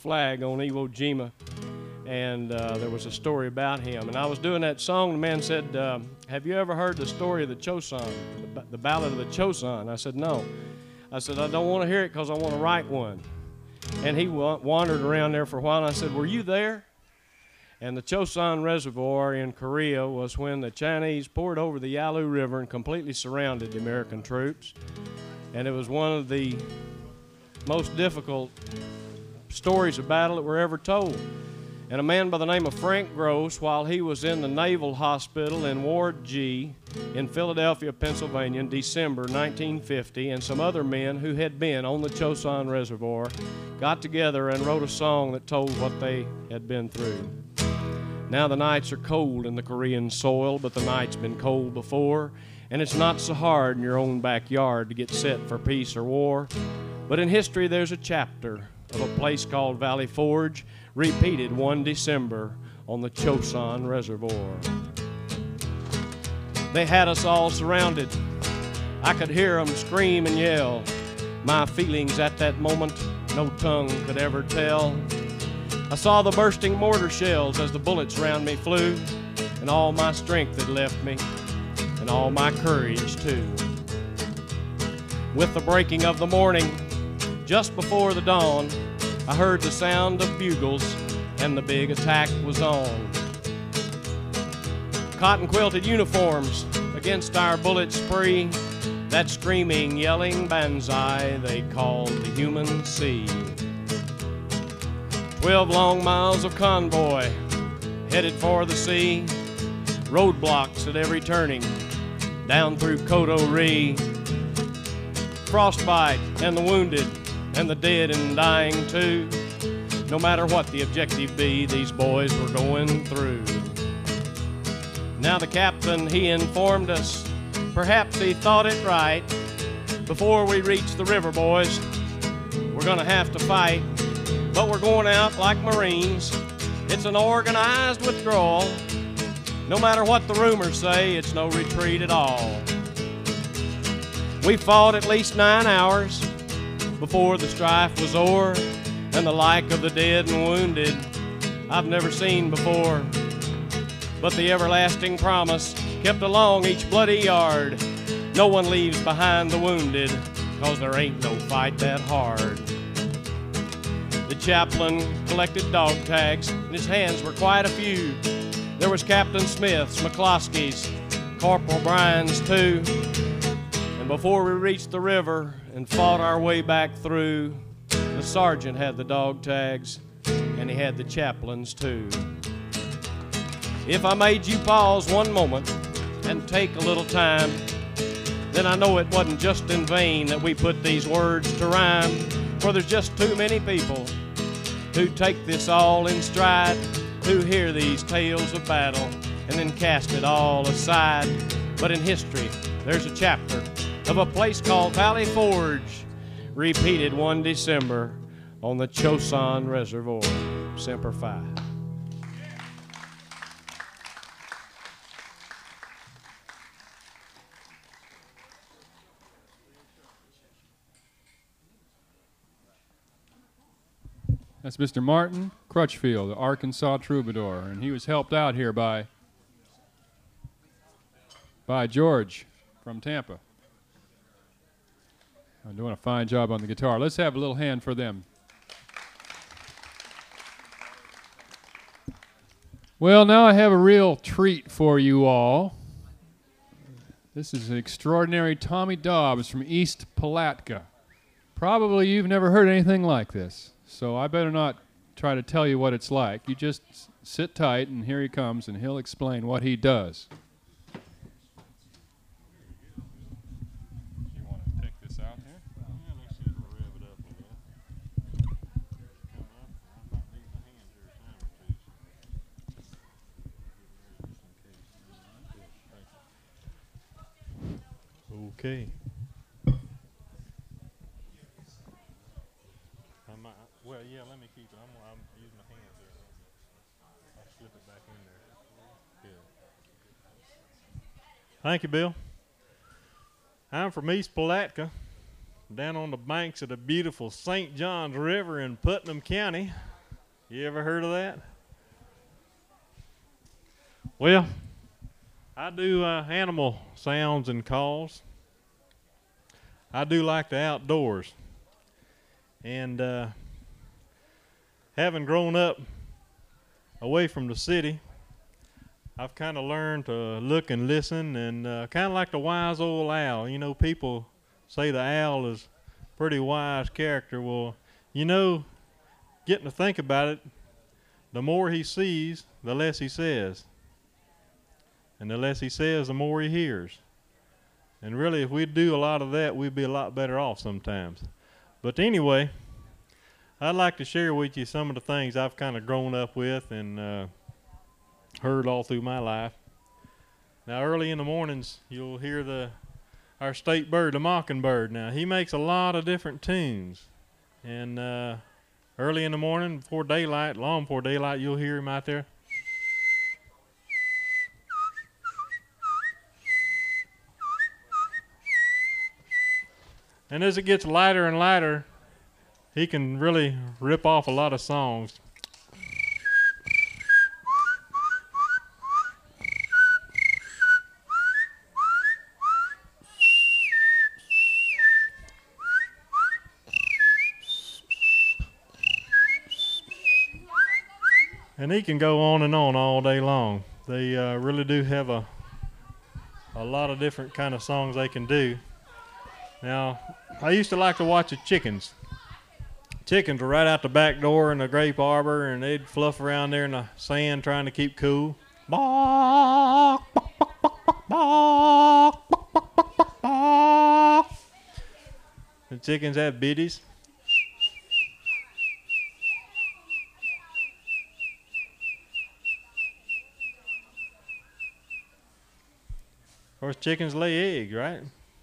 flag on Iwo Jima, and there was a story about him. And I was doing that song, the man said, have you ever heard the story of the Chosun, the Ballad of the Chosun? I said, no. I said, I don't want to hear it because I want to write one. And he wandered around there for a while, and I said, were you there? And the Chosun Reservoir in Korea was when the Chinese poured over the Yalu River and completely surrounded the American troops. And it was one of the most difficult stories of battle that were ever told. And a man by the name of Frank Gross, while he was in the Naval Hospital in Ward G in Philadelphia, Pennsylvania in December 1950, and some other men who had been on the Chosun Reservoir got together and wrote a song that told what they had been through. Now the nights are cold in the Korean soil, but the night's been cold before, and it's not so hard in your own backyard to get set for peace or war. But in history there's a chapter of a place called Valley Forge, repeated one December on the Chosun Reservoir. They had us all surrounded. I could hear them scream and yell. My feelings at that moment, no tongue could ever tell. I saw the bursting mortar shells as the bullets round me flew, and all my strength had left me, and all my courage too. With the breaking of the morning, just before the dawn, I heard the sound of bugles, and the big attack was on. Cotton-quilted uniforms against our bullet spree, that screaming, yelling banzai they called the human sea. 12 long miles of convoy headed for the sea, roadblocks at every turning, down through Koto Ri. Frostbite and the wounded and the dead and dying too. No matter what the objective be, these boys were going through. Now the captain, he informed us, perhaps he thought it right, before we reach the river, boys, we're gonna have to fight, but we're going out like Marines. It's an organized withdrawal. No matter what the rumors say, it's no retreat at all. We fought at least 9 hours before the strife was o'er, and the like of the dead and wounded I've never seen before. But the everlasting promise kept along each bloody yard. No one leaves behind the wounded, 'cause there ain't no fight that hard. The chaplain collected dog tags, and his hands were quite a few. There was Captain Smith's, McCloskey's, Corporal Bryan's too. And before we reached the river and fought our way back through, the sergeant had the dog tags, and he had the chaplain's too. If I made you pause one moment and take a little time, then I know it wasn't just in vain that we put these words to rhyme, for there's just too many people who take this all in stride, who hear these tales of battle and then cast it all aside. But in history, there's a chapter of a place called Valley Forge, repeated one December on the Chosun Reservoir. Semper Fi. That's Mr. Martin Crutchfield, the Arkansas troubadour, and he was helped out here by George from Tampa. They're doing a fine job on the guitar. Let's have a little hand for them. Well, now I have a real treat for you all. This is an extraordinary Tommy Dobbs from East Palatka. Probably you've never heard anything like this, so I better not try to tell you what it's like. You just sit tight, and here he comes, and he'll explain what he does. You want to take this out here? Yeah, let's see if we'll rev it up a little. Come up. I might leave my hands here a time or two. Okay. Well, yeah, let me keep it. I'm using my hands here. I'll slip it back in there. Good. Thank you, Bill. I'm from East Palatka, down on the banks of the beautiful St. Johns River in Putnam County. You ever heard of that? Well, I do animal sounds and calls. I do like the outdoors. And having grown up away from the city, I've kind of learned to look and listen, and kind of like the wise old owl. You know, people say the owl is a pretty wise character. Well, you know, getting to think about it, the more he sees, the less he says. And the less he says, the more he hears. And really, if we'd do a lot of that, we'd be a lot better off sometimes. But anyway, I'd like to share with you some of the things I've kind of grown up with and heard all through my life. Now, early in the mornings, you'll hear our state bird, the mockingbird. Now, he makes a lot of different tunes. And early in the morning, before daylight, long before daylight, you'll hear him out there. And as it gets lighter and lighter, he can really rip off a lot of songs. And he can go on and on all day long. They really do have a lot of different kind of songs they can do. Now, I used to like to watch the chickens. Chickens were right out the back door in the grape arbor, and they'd fluff around there in the sand trying to keep cool. The chickens have biddies. Of course, chickens lay eggs, right?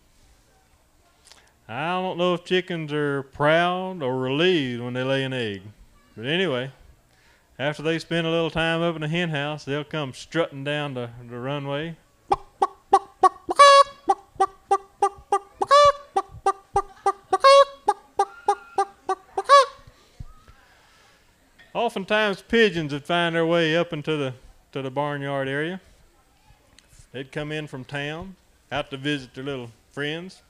I don't know if chickens are proud or relieved when they lay an egg. But anyway, after they spend a little time up in the hen house, they'll come strutting down the runway. Oftentimes pigeons would find their way up into the barnyard area. They'd come in from town, out to visit their little friends.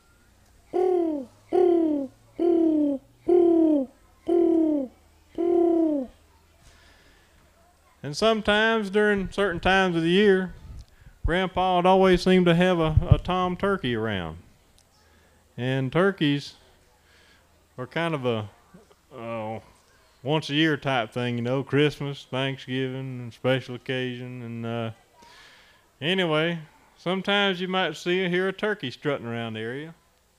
And sometimes during certain times of the year, Grandpa would always seem to have a tom turkey around. And turkeys are kind of a once a year type thing, you know, Christmas, Thanksgiving, and special occasion. And anyway, sometimes you might see or hear a turkey strutting around the area.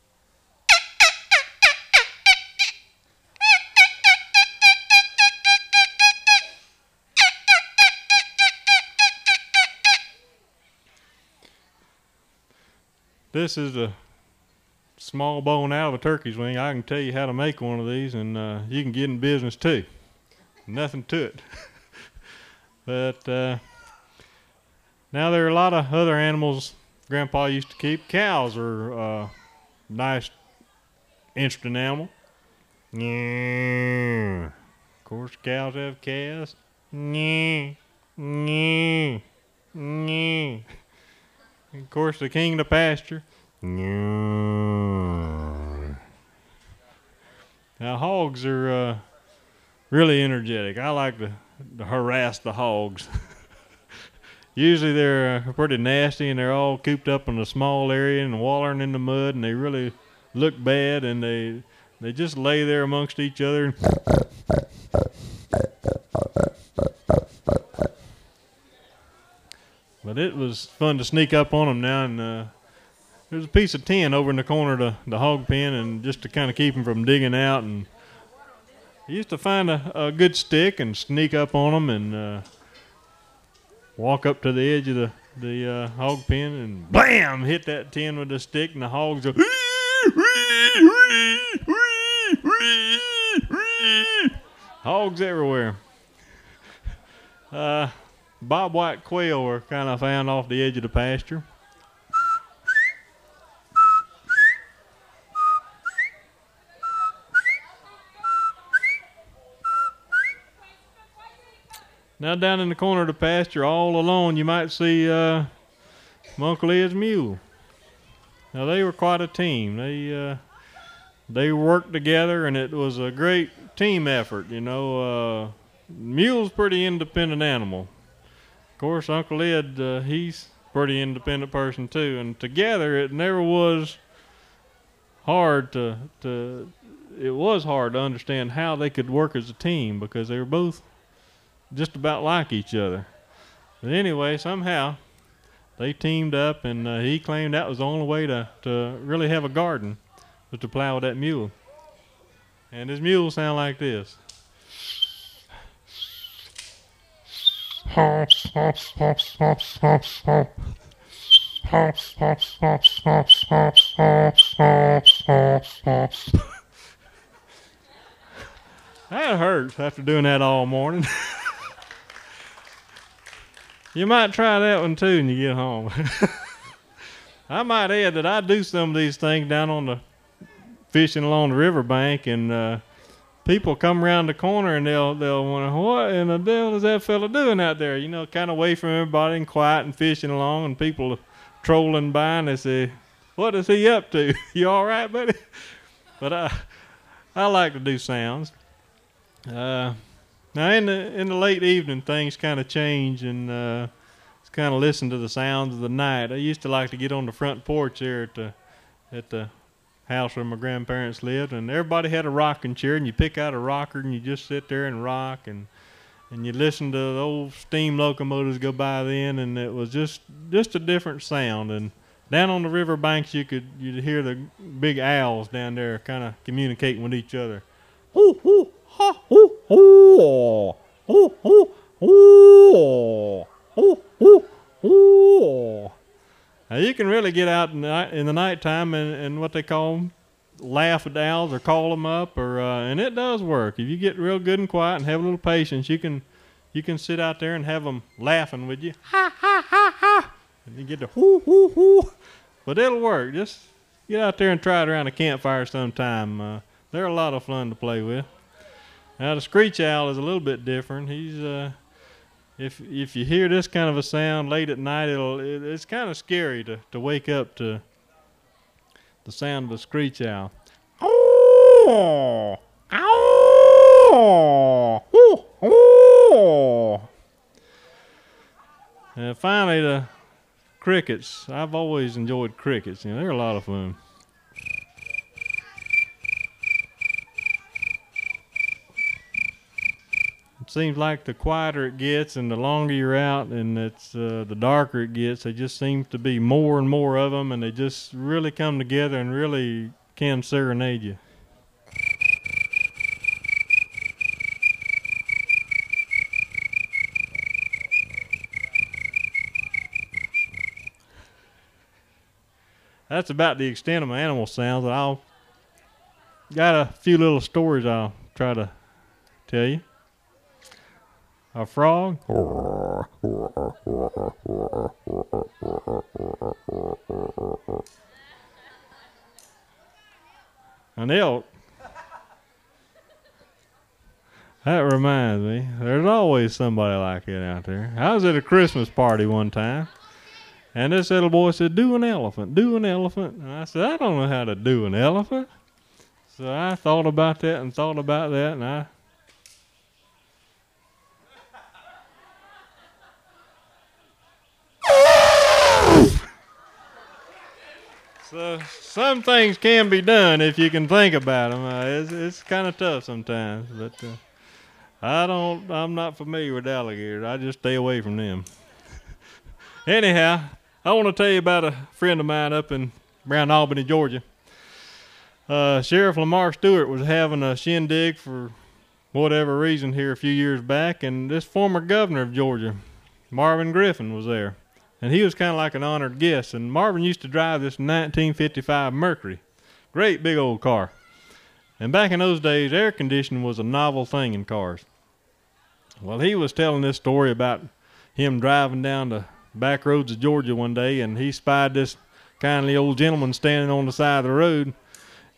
This is a small bone out of a turkey's wing. I can tell you how to make one of these, and you can get in business too. Nothing to it. But now there are a lot of other animals Grandpa used to keep. Cows are a nice, interesting animal. Yeah. Of course, cows have calves. Yeah. Yeah. Yeah. Of course, the king of the pasture. Now, hogs are really energetic. I like to harass the hogs. Usually they're pretty nasty, and they're all cooped up in a small area and wallering in the mud, and they really look bad, and they just lay there amongst each other. But it was fun to sneak up on them now, and there's a piece of tin over in the corner of the hog pen, and just to kind of keep them from digging out. And I used to find a good stick and sneak up on them and walk up to the edge of the hog pen and blam, hit that tin with the stick, and the hogs go hogs everywhere. Bobwhite quail were kind of found off the edge of the pasture. Now down in the corner of the pasture, all alone, you might see Uncle Ed's mule. Now they were quite a team. They worked together, and it was a great team effort. You know, mule's a pretty independent animal. Of course, Uncle Ed, he's a pretty independent person too. And together, it never was hard it was hard to understand how they could work as a team, because they were both just about like each other. But anyway, somehow they teamed up, and he claimed that was the only way to really have a garden, was to plow with that mule. And his mule sound like this. That hurts after doing that all morning. You might try that one too when you get home. I might add that I do some of these things down on the fishing along the riverbank, and people come around the corner and they'll wonder, what in the devil is that fella doing out there? You know, kind of away from everybody and quiet and fishing along, and people trolling by, and they say, what is he up to? You all right, buddy? But I like to do sounds. Now in the late evening, things kind of change, and just kind of listen to the sounds of the night. I used to like to get on the front porch there at the house where my grandparents lived, and everybody had a rocking chair, and you pick out a rocker and you just sit there and rock, and you listen to the old steam locomotives go by then, and it was just a different sound. And down on the river banks, you'd hear the big owls down there kind of communicating with each other. Hoo, hoo, ha, hoo, hoo, hoo, hoo, hoo, hoo, hoo, hoo. Now you can really get out in the nighttime and what they call laugh at the owls or call them up, and it does work. If you get real good and quiet and have a little patience, you can sit out there and have them laughing with you. Ha, ha, ha, ha. And you get the hoo, hoo, hoo. But it'll work. Just get out there and try it around a campfire sometime. They're a lot of fun to play with. Now the screech owl is a little bit different. He's if you hear this kind of a sound late at night, it's kind of scary to wake up to the sound of a screech owl. Oh, oh, oh, oh. And finally, the crickets. I've always enjoyed crickets. You know, they're a lot of fun. It seems like the quieter it gets and the longer you're out, and the darker it gets, there just seems to be more and more of them, and they just really come together and really can serenade you. That's about the extent of my animal sounds. I'll got a few little stories I'll try to tell you. A frog. An elk. That reminds me, there's always somebody like that out there. I was at a Christmas party one time, and this little boy said, do an elephant, do an elephant. And I said, I don't know how to do an elephant. So I thought about that, and I So some things can be done if you can think about them. It's kind of tough sometimes, but I'm not familiar with alligators. I just stay away from them. Anyhow, I want to tell you about a friend of mine up in around Albany, Georgia. Sheriff Lamar Stewart was having a shindig for whatever reason here a few years back, and this former governor of Georgia, Marvin Griffin, was there. And he was kind of like an honored guest. And Marvin used to drive this 1955 Mercury. Great big old car. And back in those days, air conditioning was a novel thing in cars. Well, he was telling this story about him driving down the back roads of Georgia one day, and he spied this kindly old gentleman standing on the side of the road.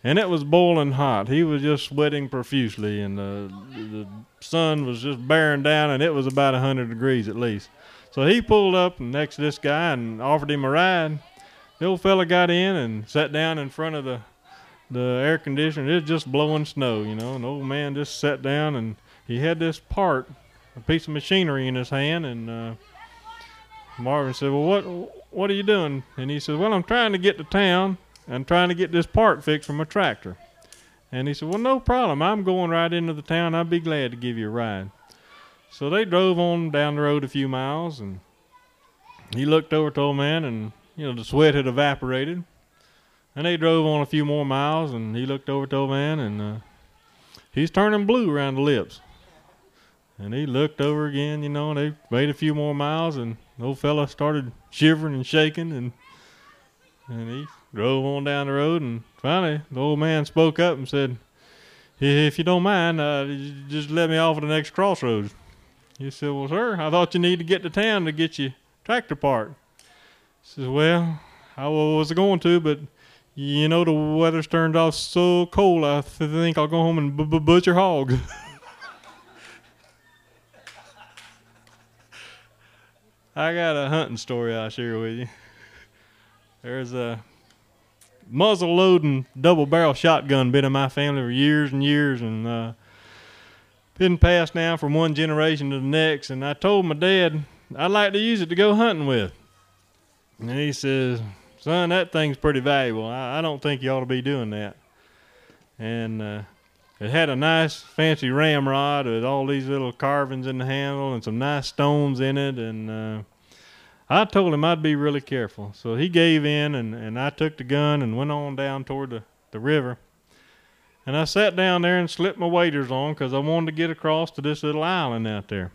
and it was boiling hot. He was just sweating profusely, and the sun was just bearing down, and it was about 100 degrees at least. So he pulled up next to this guy and offered him a ride. The old fella got in and sat down in front of the air conditioner. It was just blowing snow, you know. And the old man just sat down, and he had this part, a piece of machinery in his hand, and Marvin said, well, what are you doing? And he said, well, I'm trying to get to town and trying to get this part fixed for my tractor. And he said, well, no problem. I'm going right into the town. I'd be glad to give you a ride. So they drove on down the road a few miles, and he looked over to the old man, and, you know, the sweat had evaporated. And they drove on a few more miles, and he looked over to the old man, and he's turning blue around the lips. And he looked over again, you know, and they made a few more miles, and the old fella started shivering and shaking, and he drove on down the road, and finally the old man spoke up and said, if you don't mind, just let me off at the next crossroads. He said, well, sir, I thought you needed to get to town to get your tractor part. He says, well, I was going to, but, you know, the weather's turned off so cold, I think I'll go home and butcher hogs. I got a hunting story I'll share with you. There's a muzzle-loading double-barrel shotgun been in my family for years and years, and been passed down from one generation to the next. And I told my dad I'd like to use it to go hunting with. And he says, son, that thing's pretty valuable. I don't think you ought to be doing that. And it had a nice fancy ramrod with all these little carvings in the handle and some nice stones in it. And I told him I'd be really careful. So he gave in, and I took the gun and went on down toward the river. And I sat down there and slipped my waders on because I wanted to get across to this little island out there.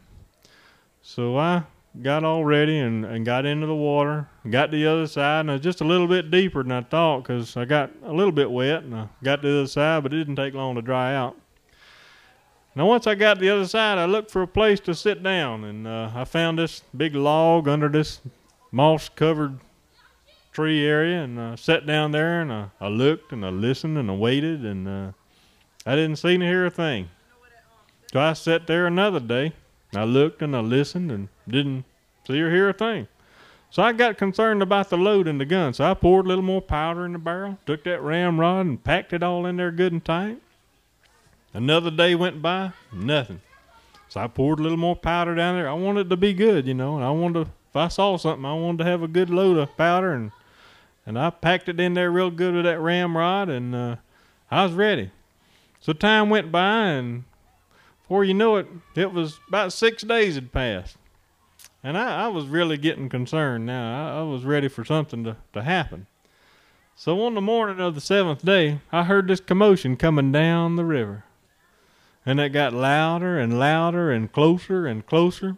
So I got all ready and got into the water, got to the other side, and it was just a little bit deeper than I thought because I got a little bit wet, and I got to the other side, but it didn't take long to dry out. Now, once I got to the other side, I looked for a place to sit down, and I found this big log under this moss-covered tree area, and I sat down there, and I looked, and I listened, and I waited, and I didn't see nor hear a thing. So I sat there another day. I looked, and I listened, and didn't see or hear a thing. So I got concerned about the load in the gun, so I poured a little more powder in the barrel, took that ramrod, and packed it all in there good and tight. Another day went by, nothing. So I poured a little more powder down there. I wanted it to be good, you know, and I wanted to, if I saw something, I wanted to have a good load of powder, and I packed it in there real good with that ramrod, and I was ready. So time went by, and before you know it, it was about 6 days had passed. And I was really getting concerned now. I was ready for something to happen. So on the morning of the 7th day, I heard this commotion coming down the river. And it got louder and louder and closer and closer.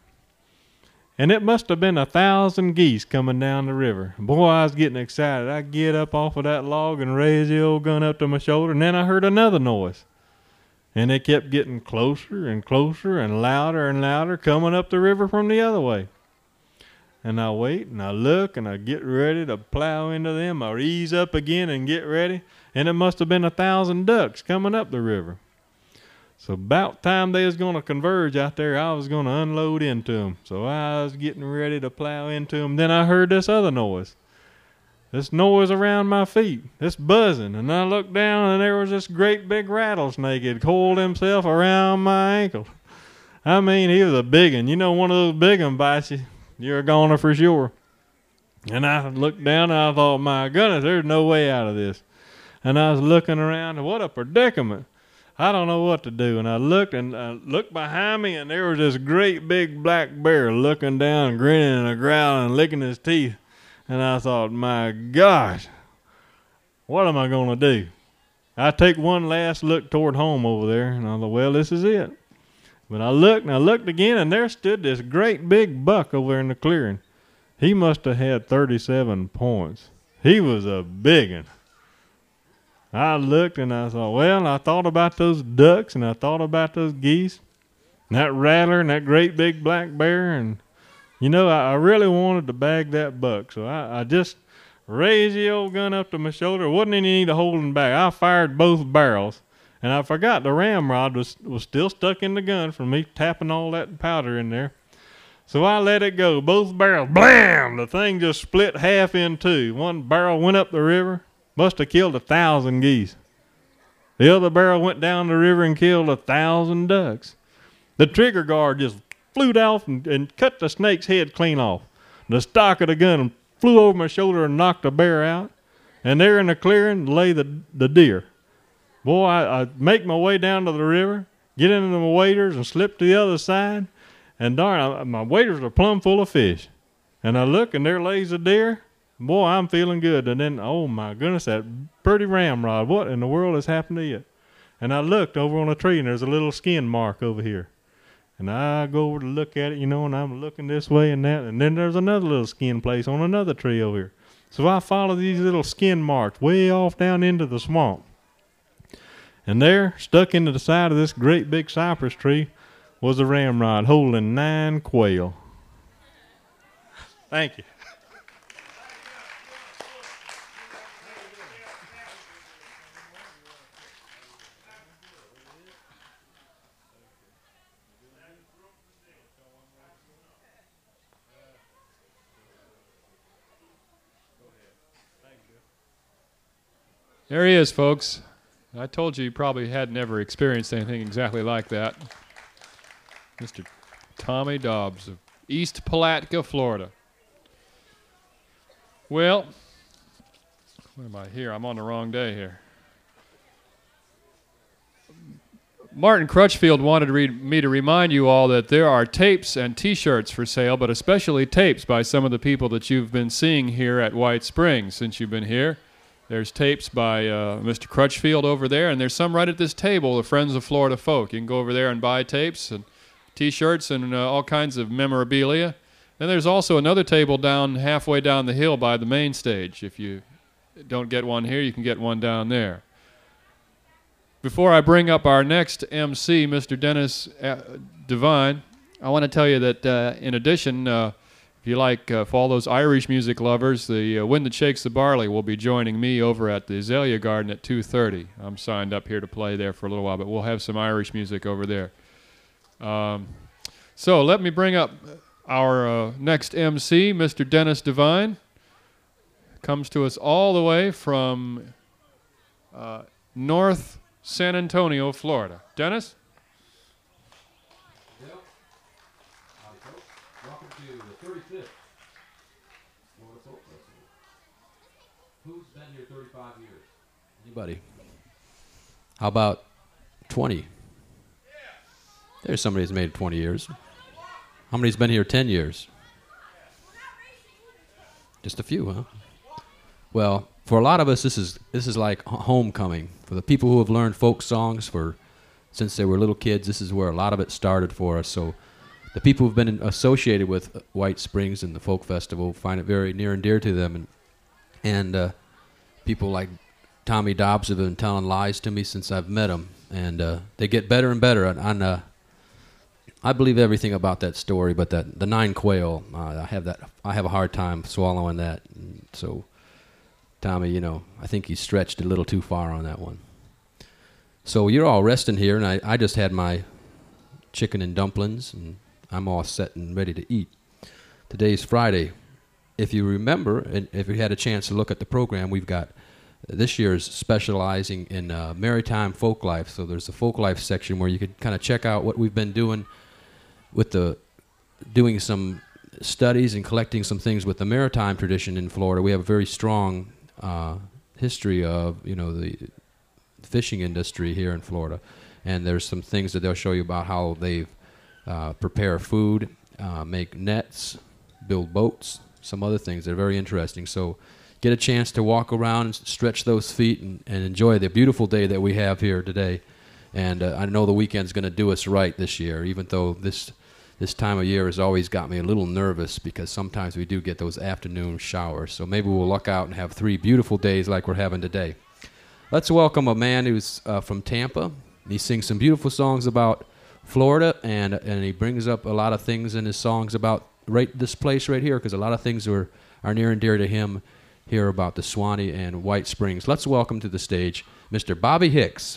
And it must have been 1,000 geese coming down the river. Boy, I was getting excited. I get up off of that log and raise the old gun up to my shoulder, and then I heard another noise. And it kept getting closer and closer and louder coming up the river from the other way. And I wait and I look and I get ready to plow into them. I ease up again and get ready. And it must have been 1,000 ducks coming up the river. So about time they was going to converge out there, I was going to unload into them. So I was getting ready to plow into them. Then I heard this other noise. This noise around my feet, this buzzing, and I looked down and there was this great big rattlesnake had coiled himself around my ankle. I mean, he was a big one. You know, one of those big ones bites you, you're a goner for sure. And I looked down and I thought, my goodness, there's no way out of this. And I was looking around, and what a predicament. I don't know what to do. And I looked behind me, and there was this great big black bear looking down, grinning and growling and licking his teeth. And I thought, my gosh, what am I going to do? I take one last look toward home over there, and I thought, well, this is it. But I looked again, and there stood this great big buck over there in the clearing. He must have had 37 points. He was a big one. I looked, and I thought, well, I thought about those ducks, and I thought about those geese, and that rattler, and that great big black bear, and you know, I really wanted to bag that buck, so I just raised the old gun up to my shoulder. Wasn't any need of holding back. I fired both barrels. And I forgot the ramrod was still stuck in the gun from me tapping all that powder in there. So I let it go. Both barrels, blam! The thing just split half in two. One barrel went up the river, must have killed 1,000 geese. The other barrel went down the river and killed 1,000 ducks. The trigger guard just flew off and cut the snake's head clean off. The stock of the gun flew over my shoulder and knocked the bear out. And there in the clearing lay the deer. Boy, I make my way down to the river, get into my waders and slip to the other side, and darn, my waders are plumb full of fish. And I look, and there lays a deer. Boy, I'm feeling good. And then, oh my goodness, that pretty ramrod, what in the world has happened to it? And I looked over on a tree, and there's a little skin mark over here. And I go over to look at it, and I'm looking this way and that, and then there's another little skin place on another tree over here. So I follow these little skin marks way off down into the swamp. And there, stuck into the side of this great big cypress tree, was a ramrod holding 9 quail. Thank you. There he is, folks. I told you probably had never experienced anything exactly like that. Mr. Tommy Dobbs of East Palatka, Florida. Well, what am I here? I'm on the wrong day here. Martin Crutchfield wanted me to remind you all that there are tapes and T-shirts for sale, but especially tapes by some of the people that you've been seeing here at White Springs since you've been here. There's tapes by Mr. Crutchfield over there, and there's some right at this table, the Friends of Florida Folk. You can go over there and buy tapes and T-shirts and all kinds of memorabilia. Then there's also another table down halfway down the hill by the main stage. If you don't get one here, you can get one down there. Before I bring up our next MC, Mr. Dennis Devine, I want to tell you that in addition, if you like, for all those Irish music lovers, the Wind That Shakes the Barley will be joining me over at the Azalea Garden at 2:30. I'm signed up here to play there for a little while, but we'll have some Irish music over there. So let me bring up our next MC, Mr. Dennis Devine. Comes to us all the way from North San Antonio, Florida. Dennis? Welcome to the 35th Florida Folk Festival. Who's been here 35 years? Anybody? How about 20? There's somebody who's made it 20 years. How many's been here 10 years? Just a few, huh? Well, for a lot of us, this is like homecoming. For the people who have learned folk songs since they were little kids, this is where a lot of it started for us. So the people who've been associated with White Springs and the Folk Festival find it very near and dear to them. And people like Tommy Dobbs have been telling lies to me since I've met them. And they get better and better. I believe everything about that story, but the 9 quail, I have a hard time swallowing that. And so Tommy, I think he stretched a little too far on that one. So you're all resting here, and I just had my chicken and dumplings, and I'm all set and ready to eat. Today's Friday. If you remember, and if you had a chance to look at the program, we've got this year's specializing in maritime folk life. So there's a folk life section where you could kind of check out what we've been doing with doing some studies and collecting some things with the maritime tradition in Florida. We have a very strong history of the fishing industry here in Florida, and there's some things that they'll show you about how they prepare food, make nets, build boats, some other things that are very interesting. So get a chance to walk around and stretch those feet and enjoy the beautiful day that we have here today. And I know the weekend's going to do us right this year, even though this time of year has always got me a little nervous because sometimes we do get those afternoon showers. So maybe we'll luck out and have 3 beautiful days like we're having today. Let's welcome a man who's from Tampa. He sings some beautiful songs about Florida, and he brings up a lot of things in his songs about this place right here, because a lot of things are near and dear to him. hear about the Suwannee and White Springs. Let's welcome to the stage Mr. Bobby Hicks.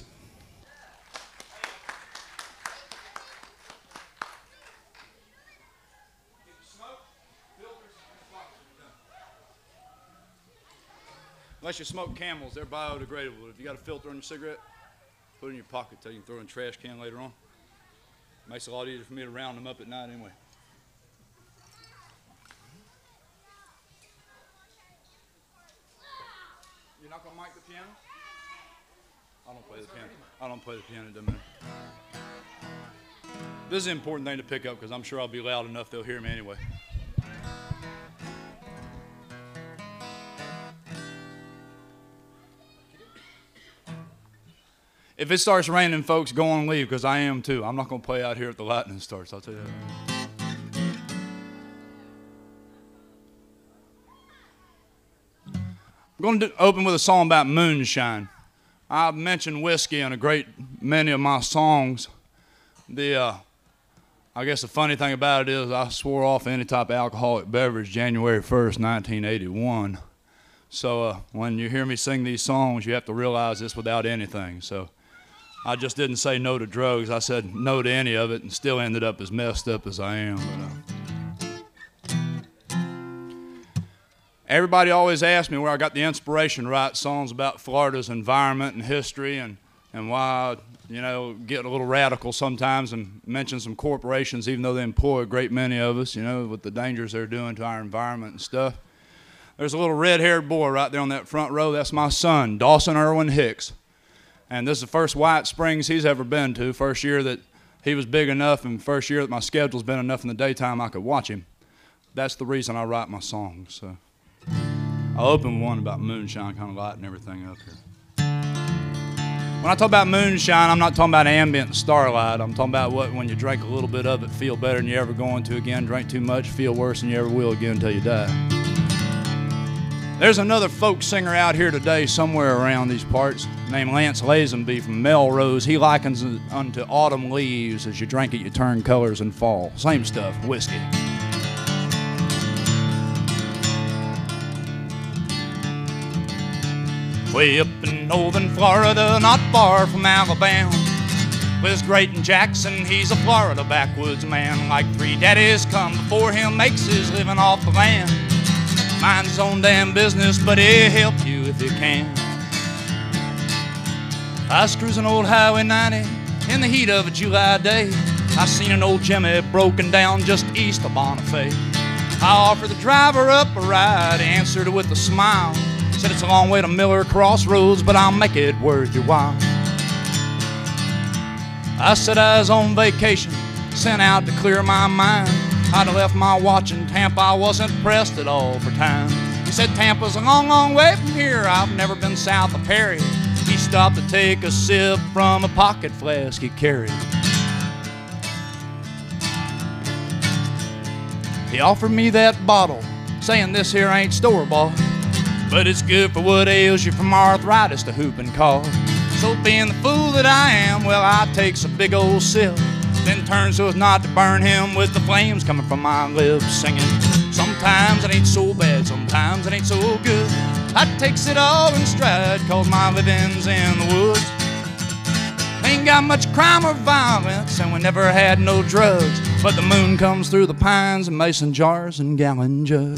Unless you smoke Camels, they're biodegradable. If you got a filter on your cigarette, put it in your pocket till you can throw it in the trash can later on. Makes it a lot easier for me to round them up at night anyway. You're not gonna mic the piano? I don't play the piano. I don't play the piano, it doesn't matter. This is an important thing to pick up because I'm sure I'll be loud enough they'll hear me anyway. If it starts raining, folks, go on and leave, because I am too. I'm not going to play out here if the lightning starts, I'll tell you that. I'm going to open with a song about moonshine. I've mentioned whiskey in a great many of my songs. I guess the funny thing about it is I swore off any type of alcoholic beverage January 1st, 1981. So when you hear me sing these songs, you have to realize this without anything. So I just didn't say no to drugs. I said no to any of it and still ended up as messed up as I am. But, everybody always asks me where I got the inspiration to write songs about Florida's environment and history and why I, get a little radical sometimes and mention some corporations, even though they employ a great many of us, with the dangers they're doing to our environment and stuff. There's a little red-haired boy right there on that front row. That's my son, Dawson Irwin Hicks. And this is the first White Springs he's ever been to. First year that he was big enough and first year that my schedule's been enough in the daytime I could watch him. That's the reason I write my songs. So I'll open one about moonshine, kind of lighten everything up here. When I talk about moonshine, I'm not talking about ambient starlight. I'm talking about what, when you drink a little bit of it, feel better than you're ever going to again. Drink too much, feel worse than you ever will again until you die. There's another folk singer out here today somewhere around these parts named Lance Lazenby from Melrose. He likens it unto autumn leaves. As you drink it, you turn colors and fall. Same stuff, whiskey. Way up in northern Florida, not far from Alabama, lives Grayton Jackson. He's a Florida backwoods man. Like three daddies come before him, makes his living off the land. Minds his own damn business, but he'll help you if he can. I was cruising old Highway 90 in the heat of a July day. I seen an old Jimmy broken down just east of Bonifay. I offered the driver up a ride, answered with a smile. Said it's a long way to Miller Crossroads, but I'll make it worth your while. I said I was on vacation, sent out to clear my mind. I'd have left my watch in Tampa, I wasn't pressed at all for time. He said Tampa's a long, long way from here, I've never been south of Perry. He stopped to take a sip from a pocket flask he carried. He offered me that bottle, saying this here ain't store-bought, but it's good for what ails you from arthritis to whooping cough. So being the fool that I am, well, I takes a big old sip, then turns so as not to burn him with the flames coming from my lips, singing, sometimes it ain't so bad, sometimes it ain't so good. I takes it all in stride, cause my living's in the woods. Ain't got much crime or violence, and we never had no drugs, but the moon comes through the pines in mason jars and gallon jugs.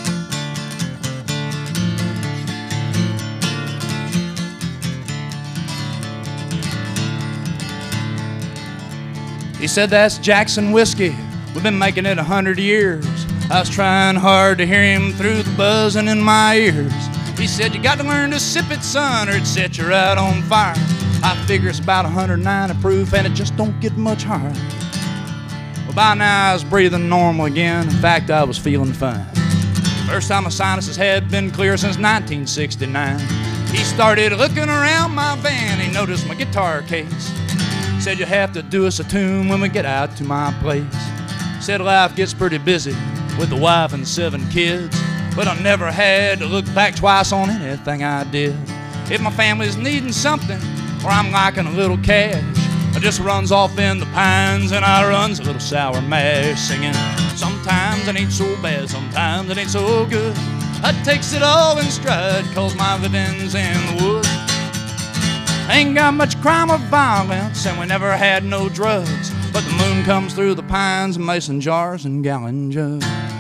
He said, that's Jackson whiskey, we've been making it 100 years. I was trying hard to hear him through the buzzing in my ears. He said, you got to learn to sip it, son, or it'd set you right on fire. I figure it's about 190 proof, and it just don't get much higher. Well, by now I was breathing normal again. In fact, I was feeling fine. First time my sinuses had been clear since 1969. He started looking around my van, he noticed my guitar case. Said, you have to do us a tune when we get out to my place. Said, life gets pretty busy with the wife and 7 kids, but I never had to look back twice on anything I did. If my family's needing something, or I'm liking a little cash, I just runs off in the pines and I runs a little sour mash, singing, sometimes it ain't so bad, sometimes it ain't so good. I takes it all in stride, 'cause my living's in the woods. Ain't got much crime or violence, and we never had no drugs. But the moon comes through the pines, mason jars and gallon jugs.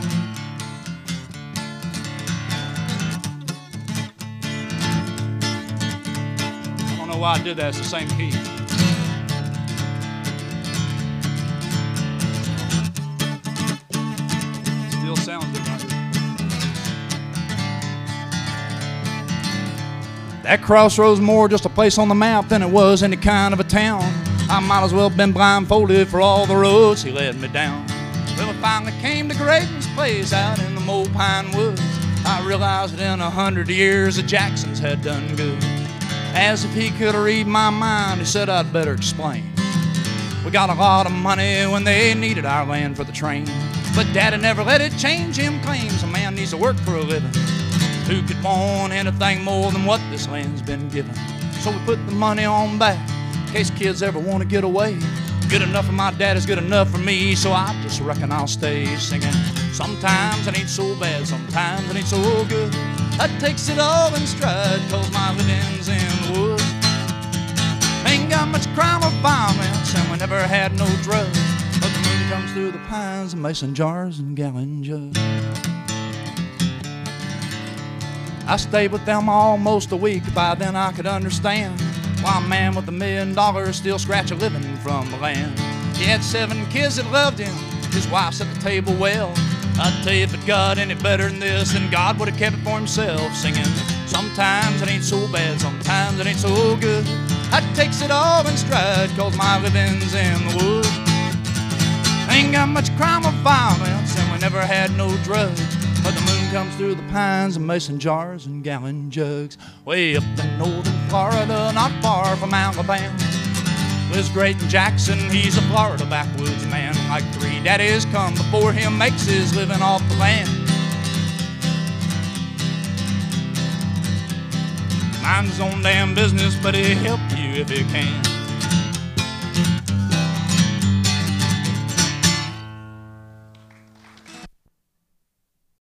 I don't know why I did that, it's the same key. Still sounds good. That crossroads more just a place on the map than it was any kind of a town. I might as well have been blindfolded for all the roads he led me down. Well, we finally came to Graydon's place out in the Mole Pine Woods. I realized that in 100 years the Jacksons had done good. As if he could read my mind, he said I'd better explain. We got a lot of money when they needed our land for the train, but Daddy never let it change him. Claims a man needs to work for a living. Who could want anything more than what this land's been given? So we put the money on back, in case kids ever want to get away. Good enough for my dad is good enough for me, so I just reckon I'll stay singing. Sometimes it ain't so bad, sometimes it ain't so good. I takes it all in stride, 'cause my living's in the woods. Ain't got much crime or violence, and we never had no drugs. But the moon comes through the pines, and mason jars and gallon jugs. I stayed with them almost a week. By then I could understand why a man with $1 million still scratch a living from the land. He had 7 kids that loved him. His wife set the table well. I'd tell you if it got any better than this, then God would have kept it for himself, singing. Sometimes it ain't so bad, sometimes it ain't so good. I takes it all in stride, 'cause my living's in the woods. Ain't got much crime or violence, and we never had no drugs. But the moon comes through the pines and mason jars and gallon jugs. Way up in northern Florida, not far from Alabama, lives Graydon Jackson. He's a Florida backwoods man. Like 3 daddies come before him, makes his living off the land. Minds his own damn business, but he'll help you if he can.